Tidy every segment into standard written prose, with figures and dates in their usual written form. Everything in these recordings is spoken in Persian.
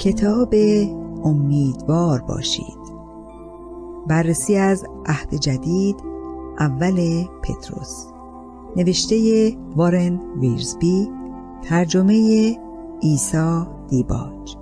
کتاب امیدوار باشید. بررسی از عهد جدید، اول پتروس، نوشته وارن ویرزبی، ترجمه عیسی دیباج.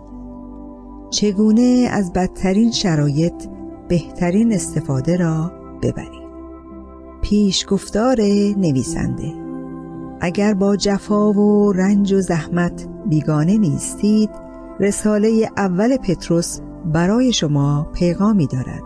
چگونه از بدترین شرایط بهترین استفاده را ببرید. پیشگفتار نویسنده: اگر با جفا و رنج و زحمت بیگانه نیستید، رساله اول پتروس برای شما پیغامی دارد.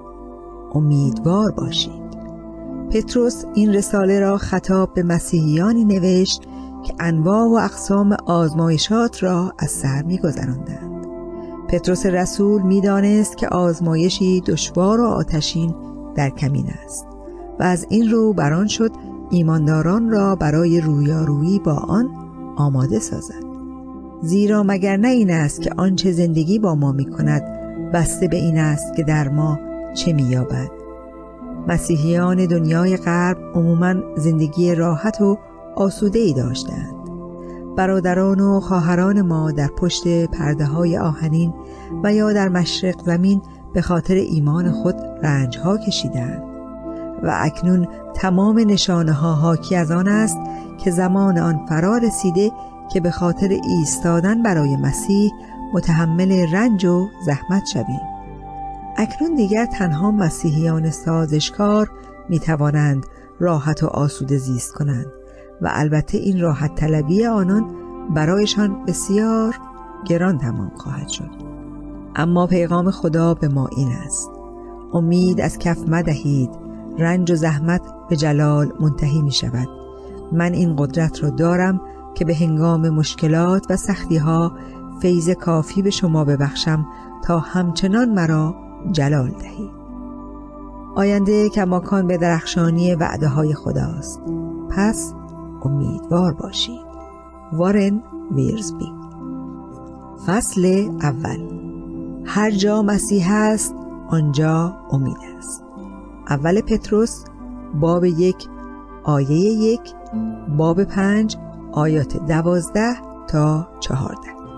امیدوار باشید. پتروس این رساله را خطاب به مسیحیانی نوشت که انواع و اقسام آزمایشات را از سر می‌گذراندند. پتروس رسول می‌دانست که آزمایشی دشوار و آتشین در کمین است و از این رو بران شد ایمانداران را برای رویارویی با آن آماده سازد. زیرا مگر نه این است که آنچه زندگی با ما می‌کند بسته به این است که در ما چه می‌یابد. مسیحیان دنیای غرب عموماً زندگی راحت و آسوده‌ای داشتند. برادران و خواهران ما در پشت پرده‌های آهنین و یا در مشرق زمین به خاطر ایمان خود رنج‌ها کشیدند و اکنون تمام نشانه‌ها حاکی از آن است که زمان آن فرا رسیده که به خاطر ایستادن برای مسیح متحمل رنج و زحمت شویم. اکنون دیگر تنها مسیحیان سازشکار می توانند راحت و آسوده زیست کنند و البته این راحت طلبی آنان برایشان بسیار گران تمام خواهد شد. اما پیغام خدا به ما این است: امید از کف مدهید، رنج و زحمت به جلال منتهی می شود. من این قدرت را دارم که به هنگام مشکلات و سختی ها فیض کافی به شما ببخشم تا همچنان مرا جلال دهید. آینده کماکان به درخشانی وعده های خداست. پس امیدوار باشید. وارن ویرزبی. فصل اول. هر جا مسیح است آنجا امید است. اول پتروس باب 1 آیه 1، باب 5 آیات 12 تا 14.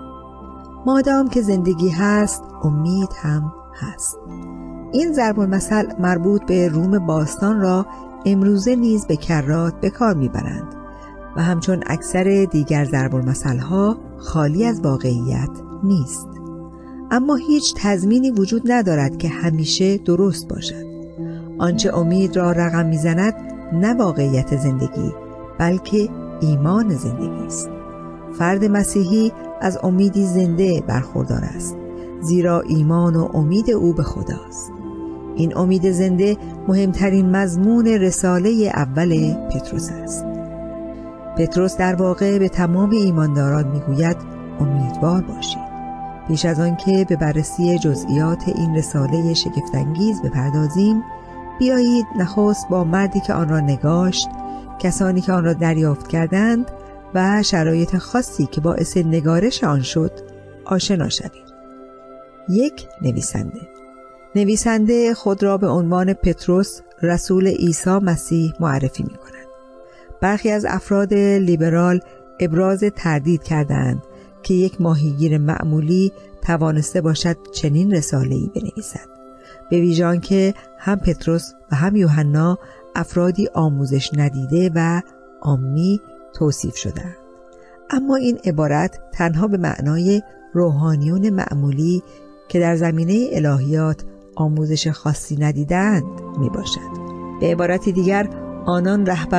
مادام که زندگی هست امید هم هست. این ضرب المثل مربوط به روم باستان را امروزه نیز به کرات به کار میبرند و همچون اکثر دیگر ضرب المثل ها خالی از واقعیت نیست. اما هیچ تضمینی وجود ندارد که همیشه درست باشد. آنچه امید را رقم میزند نه واقعیت زندگی بلکه ایمان زندگی است. فرد مسیحی از امیدی زنده برخوردار است، زیرا ایمان و امید او به خداست. این امید زنده مهمترین مضمون رساله اول پتروس است. پتروس در واقع به تمام ایمانداران میگوید امیدوار باشید. پیش از آن که به بررسی جزئیات این رساله شگفت‌انگیز بپردازیم، بیایید نخست با مردی که آن را نگاشت، کسانی که آن را دریافت کردند و شرایط خاصی که باعث نگارش آن شد آشنا شویم. 1. نویسنده خود را به عنوان پتروس رسول عیسی مسیح معرفی می کند. برخی از افراد لیبرال ابراز تردید کردند که یک ماهیگیر معمولی توانسته باشد چنین رساله‌ای بنویسد، به ویژه آنکه هم پتروس و هم یوحنا افرادی آموزش ندیده و عامی توصیف شدند. اما این عبارت تنها به معنای روحانیون معمولی که در زمینه الهیات آموزش خاصی ندیدند می باشد. به عبارت دیگر، آنان رهبر